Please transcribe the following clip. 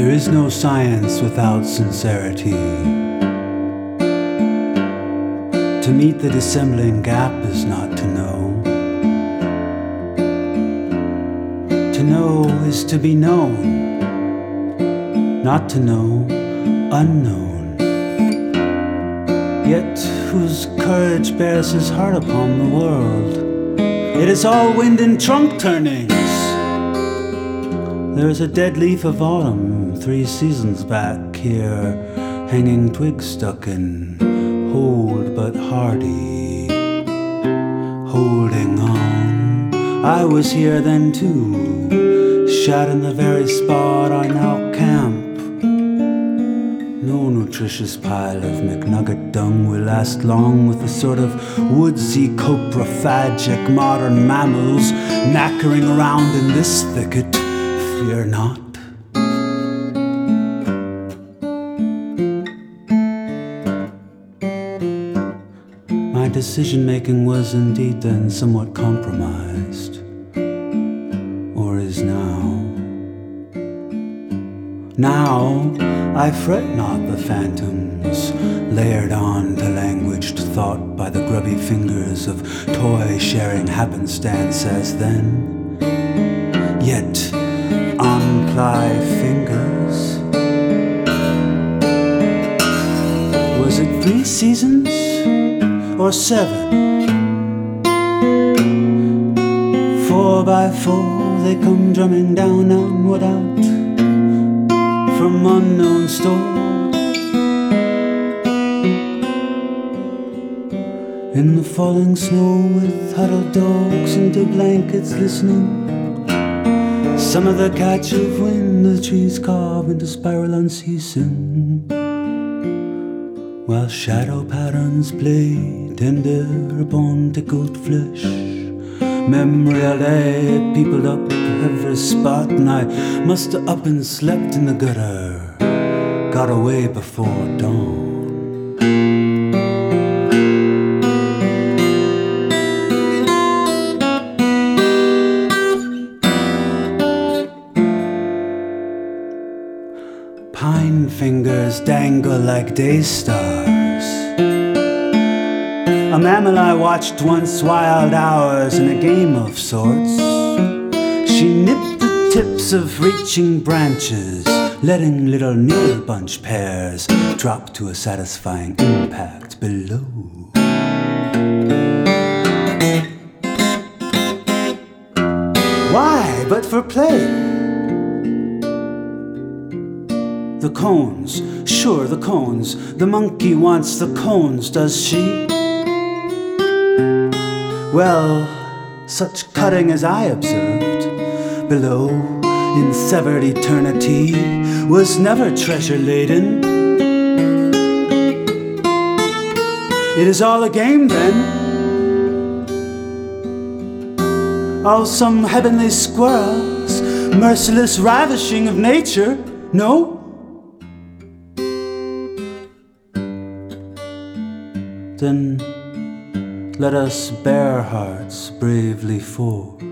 There is no science without sincerity. To meet the dissembling gap is not to know. To know is to be known. Not to know, unknown. Yet whose courage bears his heart upon the world? It is all wind and trunk turnings. There is a dead leaf of autumn 3 seasons back here, hanging twig stuck in, hold but hardy, holding on. I was here then too, shot in the very spot I now camp. No nutritious pile of McNugget dung will last long with the sort of woodsy coprophagic modern mammals knackering around in this thicket. Fear not. My decision-making was indeed then somewhat compromised, or is now. Now I fret not the phantoms layered on to languaged thought by the grubby fingers of toy-sharing happenstance as then. Yet on ply fingers, was it 3 seasons or 7? 4 by 4 they come drumming down onward out from unknown store. In the falling snow with huddled dogs and dead blankets listening, some of the catch of wind the trees carve into spiral unceasing, while shadow patterns play tender upon tickled flesh. Memory alley peopled up every spot, and I must have up and slept in the gutter, got away before dawn. Pine fingers dangle like day stars. A mammal I watched once wild hours in a game of sorts. She nipped the tips of reaching branches, letting little needle bunch pairs drop to a satisfying impact below. Why but for play? The cones, sure the cones. The monkey wants the cones, does she? Well, such cutting as I observed below in severed eternity was never treasure laden. It is all a game then. All some heavenly squirrels, merciless ravishing of nature, no? Then let us bare hearts bravely forth